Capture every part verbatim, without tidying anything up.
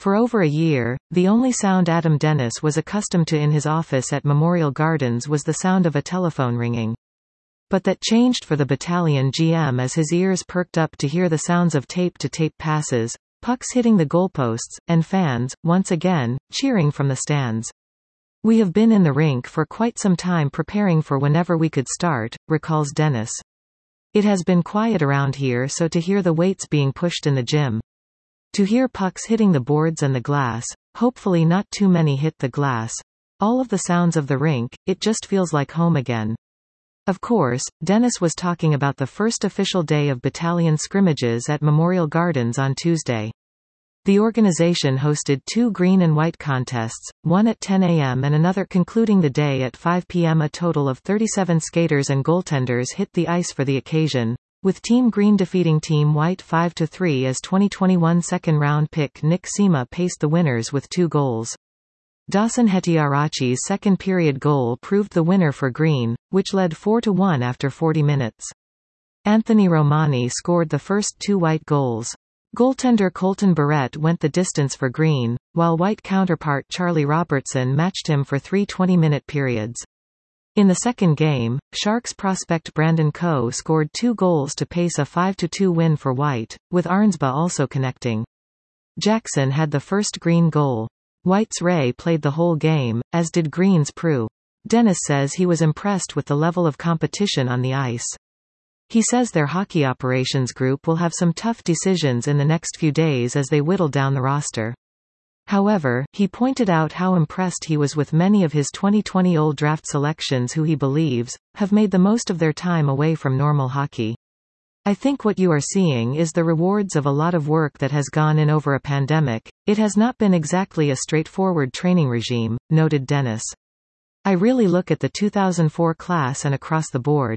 For over a year, the only sound Adam Dennis was accustomed to in his office at Memorial Gardens was the sound of a telephone ringing. But that changed for the battalion G M as his ears perked up to hear the sounds of tape-to-tape passes, pucks hitting the goalposts, and fans, once again, cheering from the stands. "We have been in the rink for quite some time preparing for whenever we could start," recalls Dennis. "It has been quiet around here, so to hear the weights being pushed in the gym. To hear pucks hitting the boards and the glass, hopefully not too many hit the glass. All of the sounds of the rink, it just feels like home again." Of course, Dennis was talking about the first official day of battalion scrimmages at Memorial Gardens on Tuesday. The organization hosted two green and white contests, one at ten a m and another concluding the day at five p m A total of thirty-seven skaters and goaltenders hit the ice for the occasion, with Team Green defeating Team White five to three as twenty twenty-one second-round pick Nick Sima paced the winners with two goals. Dawson Hetiarachi's second-period goal proved the winner for Green, which led four to one after forty minutes. Anthony Romani scored the first two White goals. Goaltender Colton Barrett went the distance for Green, while White counterpart Charlie Robertson matched him for three twenty-minute periods. In the second game, Sharks prospect Brandon Coe scored two goals to pace a five to two win for White, with Arnsba also connecting. Jackson had the first Green goal. White's Ray played the whole game, as did Green's Prue. Dennis says he was impressed with the level of competition on the ice. He says their hockey operations group will have some tough decisions in the next few days as they whittle down the roster. However, he pointed out how impressed he was with many of his twenty twenty Old Draft selections who he believes have made the most of their time away from normal hockey. "I think what you are seeing is the rewards of a lot of work that has gone in over a pandemic. It has not been exactly a straightforward training regime," noted Dennis. "I really look at the two thousand four class and across the board.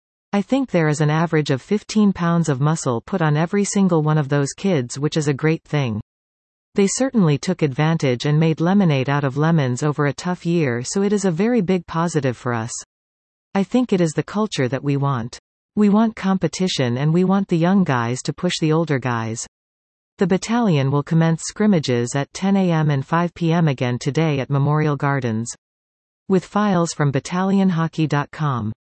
I think there is an average of fifteen pounds of muscle put on every single one of those kids, which is a great thing. They certainly took advantage and made lemonade out of lemons over a tough year, so it is a very big positive for us. I think it is the culture that we want. We want competition and we want the young guys to push the older guys." The battalion will commence scrimmages at ten a m and five p m again today at Memorial Gardens. With files from battalion hockey dot com.